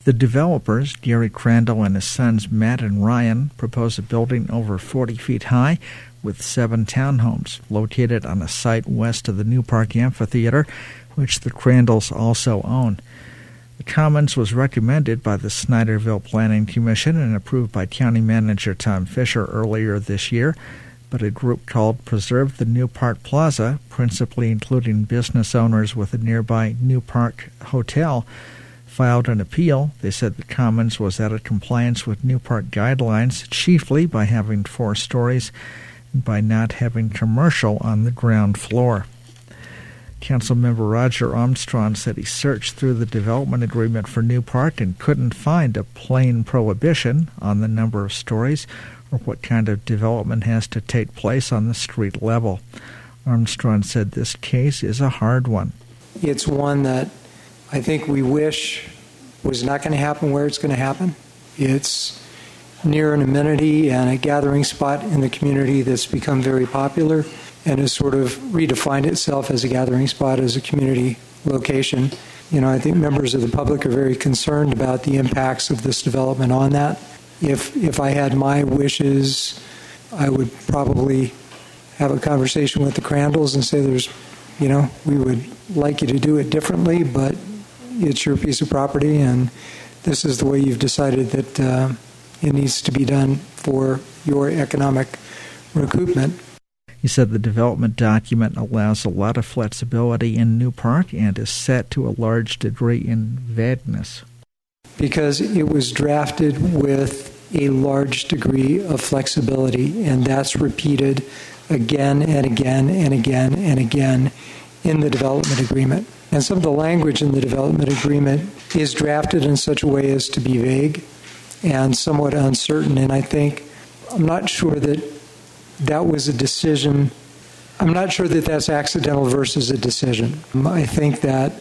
The developers, Gary Crandall and his sons Matt and Ryan, propose a building over 40 feet high with 7 townhomes located on a site west of the New Park Amphitheater, which the Crandalls also own. The Commons was recommended by the Snyderville Planning Commission and approved by County Manager Tom Fisher earlier this year, but a group called Preserve the New Park Plaza, principally including business owners with a nearby New Park Hotel, filed an appeal. They said the Commons was out of compliance with New Park guidelines, chiefly by having 4 stories and by not having commercial on the ground floor. Councilmember Roger Armstrong said he searched through the development agreement for New Park and couldn't find a plain prohibition on the number of stories or what kind of development has to take place on the street level. Armstrong said this case is a hard one. It's one that I think we wish was not going to happen where it's going to happen. It's near an amenity and a gathering spot in the community that's become very popular and has sort of redefined itself as a gathering spot, as a community location. I think members of the public are very concerned about the impacts of this development on that. If I had my wishes, I would probably have a conversation with the Crandalls and say we would like you to do it differently, but it's your piece of property and this is the way you've decided that it needs to be done for your economic recoupment. He said the development document allows a lot of flexibility in New Park and is set to a large degree in vagueness. Because it was drafted with a large degree of flexibility, and that's repeated again and again and again and again in the development agreement. And some of the language in the development agreement is drafted in such a way as to be vague and somewhat uncertain, and I'm not sure that was a decision. I'm not sure that that's accidental versus a decision. I think that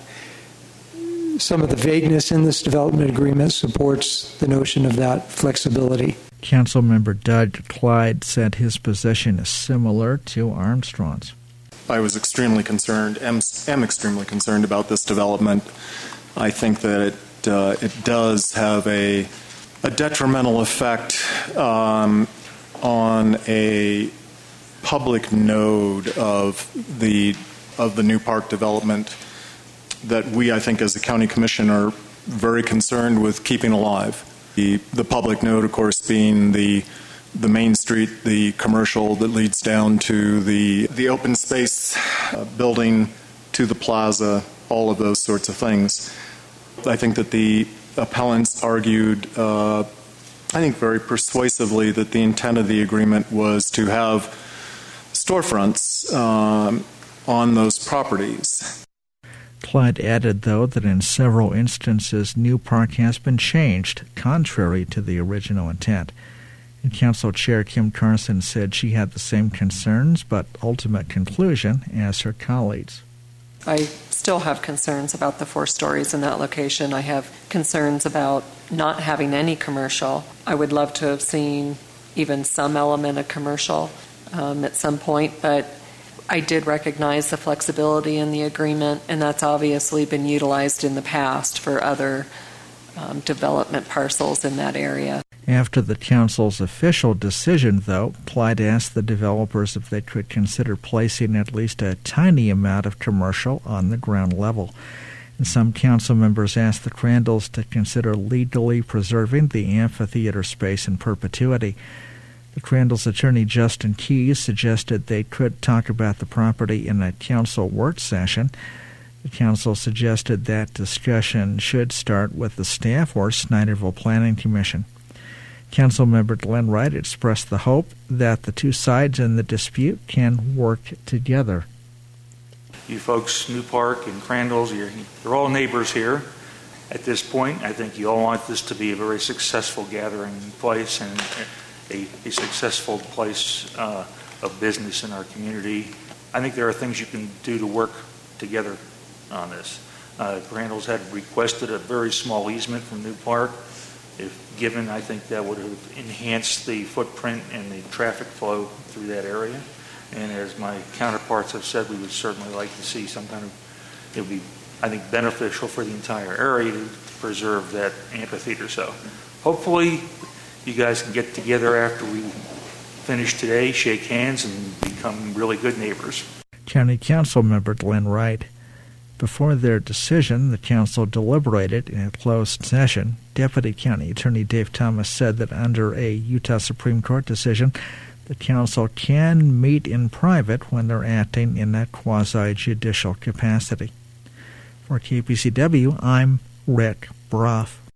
some of the vagueness in this development agreement supports the notion of that flexibility. Councilmember Doug Clyde said his position is similar to Armstrong's. I was extremely concerned, am extremely concerned about this development. I think that it does have a detrimental effect on a public node of the New Park development that we, I think, as the County Commission are very concerned with keeping alive. The public node, of course, being the Main Street, the commercial that leads down to the open space building, to the plaza, all of those sorts of things. I think that the appellants argued, I think very persuasively, that the intent of the agreement was to have storefronts on those properties. Clyde added, though, that in several instances New Park has been changed, contrary to the original intent. And Council Chair Kim Carson said she had the same concerns but ultimate conclusion as her colleagues. I still have concerns about the 4 stories in that location. I have concerns about not having any commercial. I would love to have seen even some element of commercial at some point, but I did recognize the flexibility in the agreement, and that's obviously been utilized in the past for other development parcels in that area. After the council's official decision, though, Clyde asked the developers if they could consider placing at least a tiny amount of commercial on the ground level. And some council members asked the Crandalls to consider legally preserving the amphitheater space in perpetuity. The Crandalls' attorney Justin Keyes suggested they could talk about the property in a council work session. The council suggested that discussion should start with the staff or Snyderville Planning Commission. Councilmember Glenn Wright expressed the hope that the 2 sides in the dispute can work together. You folks, New Park and Crandalls, you're all neighbors here. At this point, I think you all want this to be a very successful gathering place and a successful place of business in our community. I think there are things you can do to work together on this. Crandalls had requested a very small easement from New Park. If given, I think that would have enhanced the footprint and the traffic flow through that area. And as my counterparts have said, we would certainly like to see some kind of, it would be I think, beneficial for the entire area to preserve that amphitheater. So hopefully you guys can get together after we finish today, shake hands, and become really good neighbors. County Council member Glenn Wright. Before their decision, the council deliberated in a closed session. Deputy County Attorney Dave Thomas said that under a Utah Supreme Court decision, the council can meet in private when they're acting in that quasi-judicial capacity. For KPCW, I'm Rick Brough.